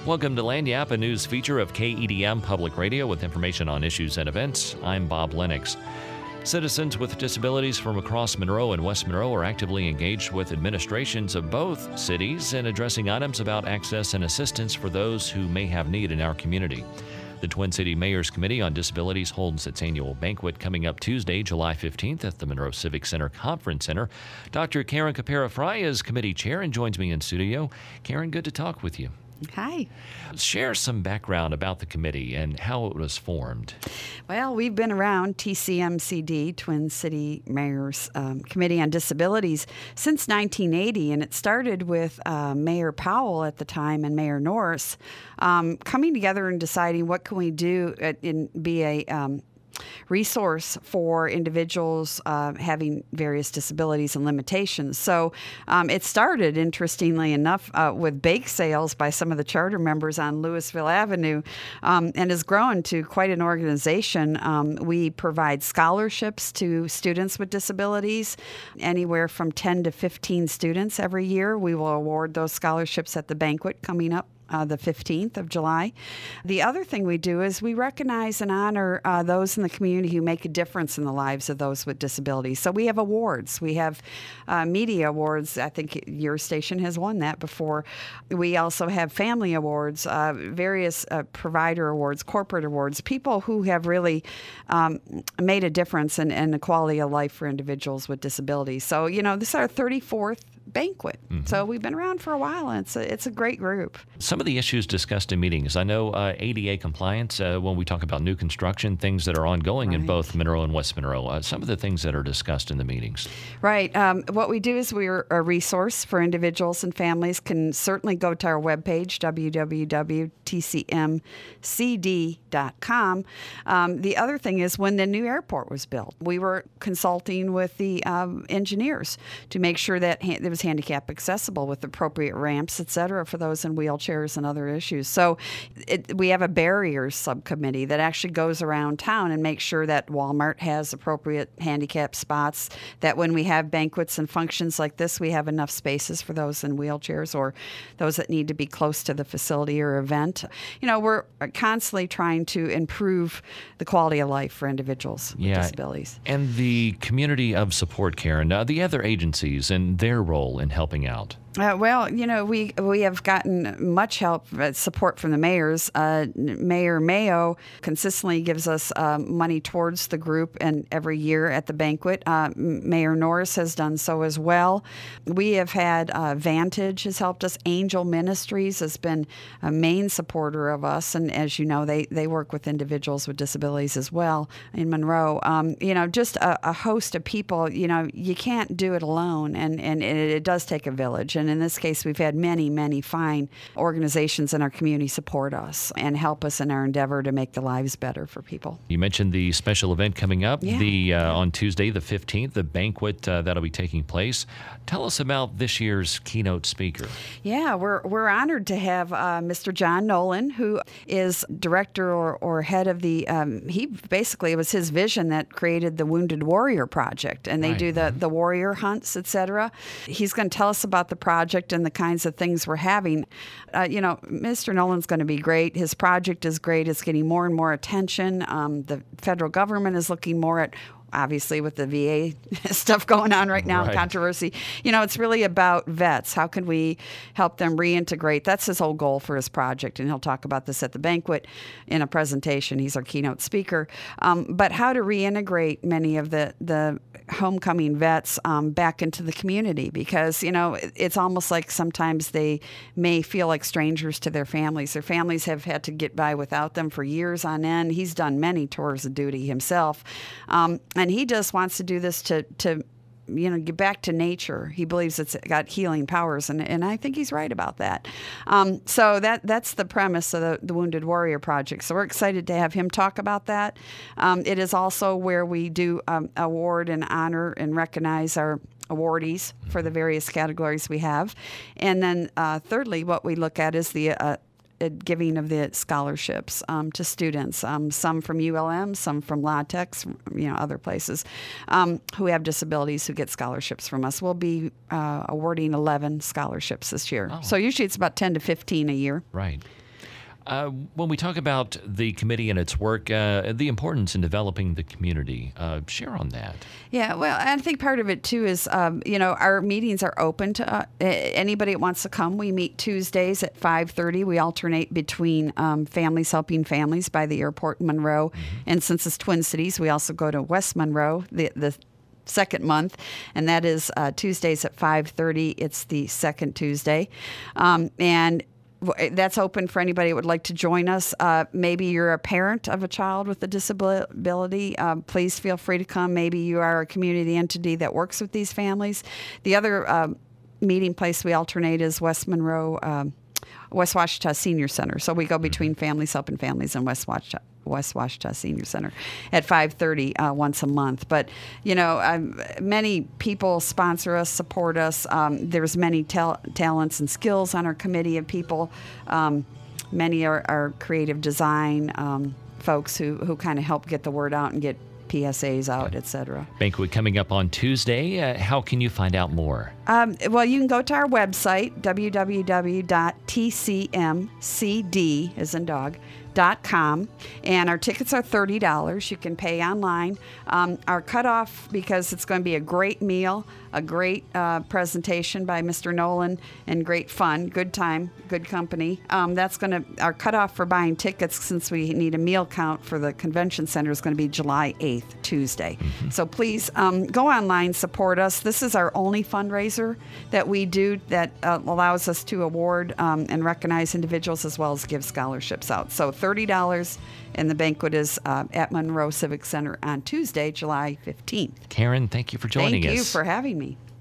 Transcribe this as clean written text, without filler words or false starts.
Welcome to Lagniappe, a news feature of KEDM Public Radio with information on issues and events. I'm Bob Lennox. Citizens with disabilities from across Monroe and West Monroe are actively engaged with administrations of both cities in addressing items about access and assistance for those who may have need in our community. The Twin City Mayor's Committee on Disabilities holds its annual banquet coming up Tuesday, July 15th at the Monroe Civic Center Conference Center. Dr. Karen Capera-Fry is committee chair and joins me in studio. Karen, good to talk with you. Hi. Share some background about the committee and how it was formed. Well, we've been around TCMCD, Twin City Mayor's Committee on Disabilities, since 1980, and it started with Mayor Powell at the time and Mayor Norris coming together and deciding what can we do and be a resource for individuals having various disabilities and limitations. So it started, interestingly enough, with bake sales by some of the charter members on Louisville Avenue and has grown to quite an organization. We provide scholarships to students with disabilities, anywhere from 10 to 15 students every year. We will award those scholarships at the banquet coming up the 15th of July. The other thing we do is we recognize and honor those in the community who make a difference in the lives of those with disabilities. So we have awards. We have media awards. I think your station has won that before. We also have family awards, various provider awards, corporate awards, people who have really made a difference in the quality of life for individuals with disabilities. So, this is our 34th banquet. Mm-hmm. So we've been around for a while, and it's a great group. Some of the issues discussed in meetings, I know ADA compliance, when we talk about new construction, things that are ongoing in both Monroe and West Monroe, some of the things that are discussed in the meetings. Right. What we do is we're a resource for individuals and families. Can certainly go to our webpage, www.tcmcd.com. The other thing is when the new airport was built, we were consulting with the engineers to make sure that it was handicap accessible with appropriate ramps, et cetera, for those in wheelchairs and other issues. So we have a barriers subcommittee that actually goes around town and makes sure that Walmart has appropriate handicap spots, that when we have banquets and functions like this, we have enough spaces for those in wheelchairs or those that need to be close to the facility or event. We're constantly trying to improve the quality of life for individuals with disabilities. And the community of support, Karen, the other agencies and their role in helping out. We have gotten much help, support from the mayors. Mayor Mayo consistently gives us money towards the group and every year at the banquet. Mayor Norris has done so as well. We have had Vantage has helped us. Angel Ministries has been a main supporter of us, and as you know, they work with individuals with disabilities as well in Monroe. Just a host of people. You can't do it alone, and it does take a village. And in this case, we've had many, many fine organizations in our community support us and help us in our endeavor to make the lives better for people. You mentioned the special event coming up on Tuesday, the 15th, the banquet that'll be taking place. Tell us about this year's keynote speaker. Yeah, we're honored to have Mr. John Nolan, who is director or head of the, it was his vision that created the Wounded Warrior Project, and they do the warrior hunts, et cetera. He's going to tell us about the project and the kinds of things we're having. Mr. Nolan's going to be great. His project is great. It's getting more and more attention. The federal government is looking more at, obviously, with the VA stuff going on right now, controversy. It's really about vets. How can we help them reintegrate? That's his whole goal for his project, and he'll talk about this at the banquet in a presentation. He's our keynote speaker. But how to reintegrate many of the homecoming vets back into the community, because, it's almost like sometimes they may feel like strangers to their families. Their families have had to get by without them for years on end. He's done many tours of duty himself. And he just wants to do this to get back to nature. He believes it's got healing powers, and I think he's right about that. So that's the premise of the Wounded Warrior Project. So we're excited to have him talk about that. It is also where we do award and honor and recognize our awardees for the various categories we have. And then thirdly, what we look at is the giving of the scholarships to students, some from ULM, some from La Tech, other places, who have disabilities who get scholarships from us. We'll be awarding 11 scholarships this year. Oh. So usually it's about 10 to 15 a year. Right. When we talk about the committee and its work, the importance in developing the community, share on that. Yeah, well, I think part of it too is, our meetings are open to anybody that wants to come. We meet Tuesdays at 5:30. We alternate between Families Helping Families by the airport in Monroe, and since it's Twin Cities, we also go to West Monroe the second month, and that is Tuesdays at 5:30. It's the second Tuesday, and that's open for anybody who would like to join us. Maybe you're a parent of a child with a disability. Please feel free to come. Maybe you are a community entity that works with these families. The other meeting place we alternate is West Monroe, West Ouachita Senior Center. So we go between Families Helping Families and West Ouachita Senior Center at 5:30 once a month. But, many people sponsor us, support us. There's many talents and skills on our committee of people. Many are creative design folks who kind of help get the word out and get PSAs out, et cetera. Banquet coming up on Tuesday. How can you find out more? Well, you can go to our website, www.tcmcd, as in dog, .com, and our tickets are $30. You can pay online. Our cutoff, because it's going to be a great meal, a great presentation by Mr. Nolan, and great fun, good time, good company. Our cutoff for buying tickets, since we need a meal count for the convention center, is going to be July 8th, Tuesday. So please go online, support us. This is our only fundraiser that we do that allows us to award and recognize individuals as well as give scholarships out. So $30, and the banquet is at Monroe Civic Center on Tuesday, July 15th. Karen, thank you for joining us. Thank you for having me.